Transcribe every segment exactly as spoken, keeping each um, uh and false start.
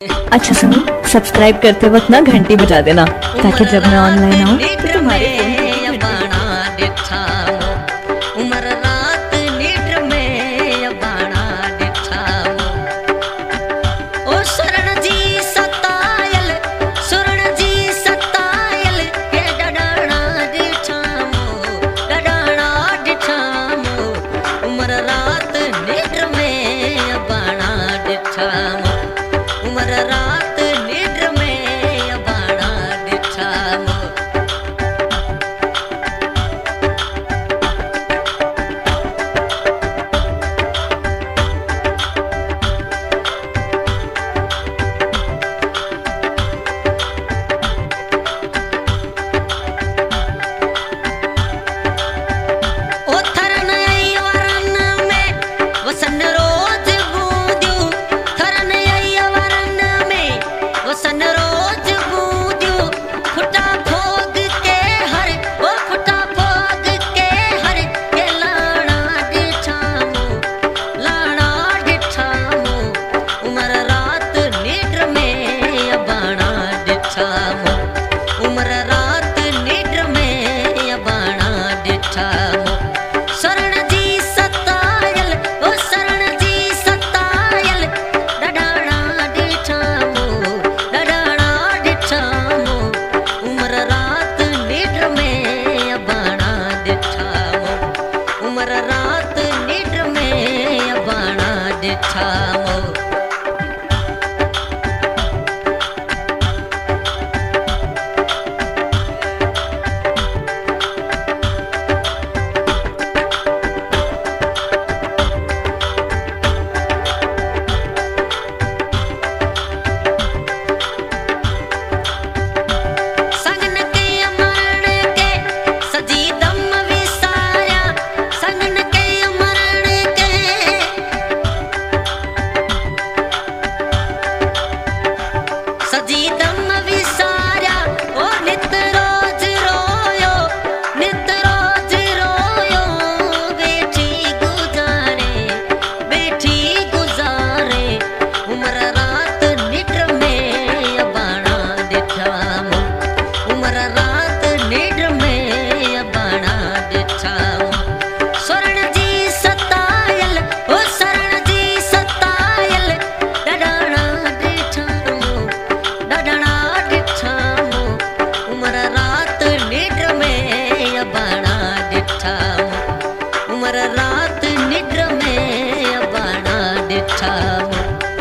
अच्छा सुनो, सब्सक्राइब करते वक्त ना घंटी बजा देना ताकि जब मैं ऑनलाइन आऊँ तो तुम्हारे फोन की घंटी बजे। उमर रात नींद में अबाना डिठा ओ शरण जी सतायल शरण जी सतायल हे डडाना डिठा डडाना डिठा उमर रात नींद में अबाना डिठा उमर रात नींद में अबाना डिठा वसन रोज बूंदियूं थरन आई वरन में वसन रोज बूंदियूं फुटा फोग के हर ओ फुटा फोग के हर के लाना डिठामो लाना डिठामो उमर रात नींद में अबाना डिठामो उमर रात नींद में अबाना डिठामो शरण जी सतायल ओ शरण जी सतायल डडाना डिठामो डडाना डिठामो उमर रात नींद में अबाना डिठामो उमर रात नींद में अबाना डिठामो संगन के मरण के सजी दम विसारा संगन के मरण के सजी दम विसारा ओ नित रोज रोयो नित रोज रोयो बेठी गुजारे बेठी गुजारे उमर रात नींद में अबाना डिठामो उमर रात नींद में अबाना डिठामो शरण जी सतायल ओ शरण जी सतायल डडाना डिठामो डडाना डिठामो उमर रात नींद में अबाना डिठामो उमर रात नींद में अबाना डिठामो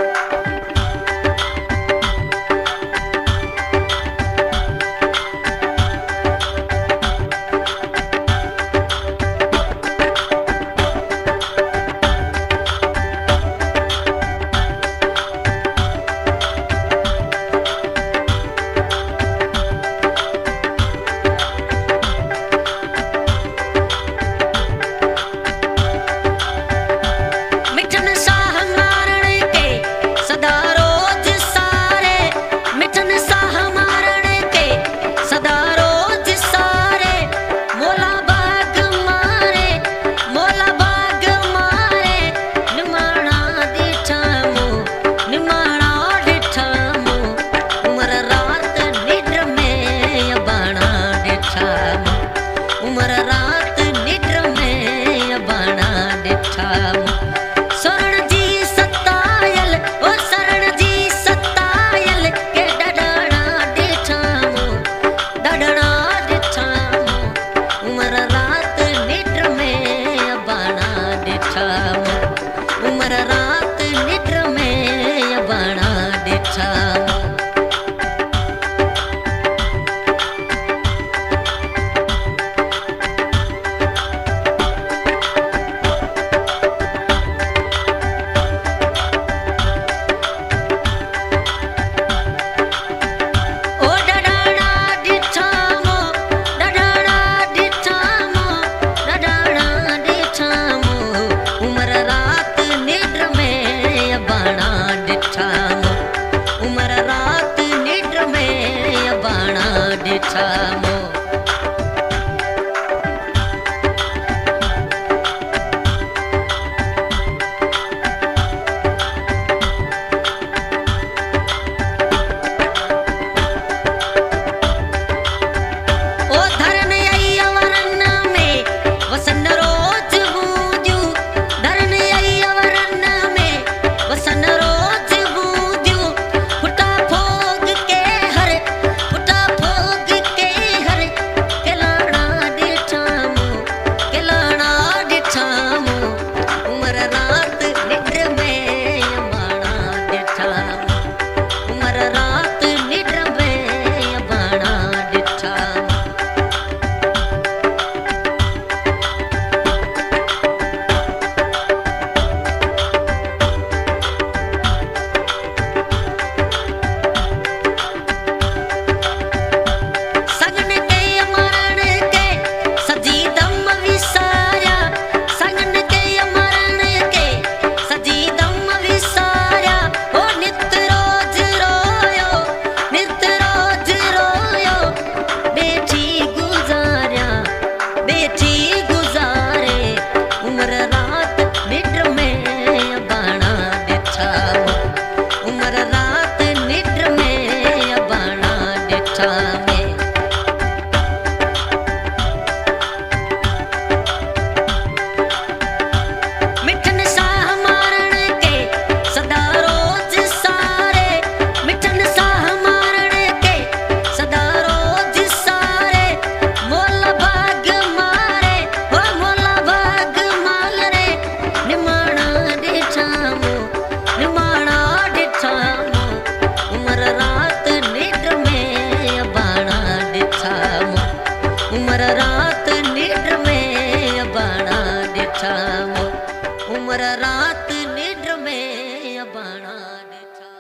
मिठन साह मारण के सदा रोज सारे मिठन साह मारण के सदा रोज सारे मोला बाग मारे मोला बाग मारे निमाणा डिठामो निमाणा डिठामो उमर रात नींद में अबाना डिठामो उमर रात नींद में अबाना डिठामो शरण जी सतायल ओ शरण जी सतायल के डडाना डिठामो डडाना डिठामो उमर रात नींद में अबाना डिठामो उमर रात नींद में अबाना डिठामो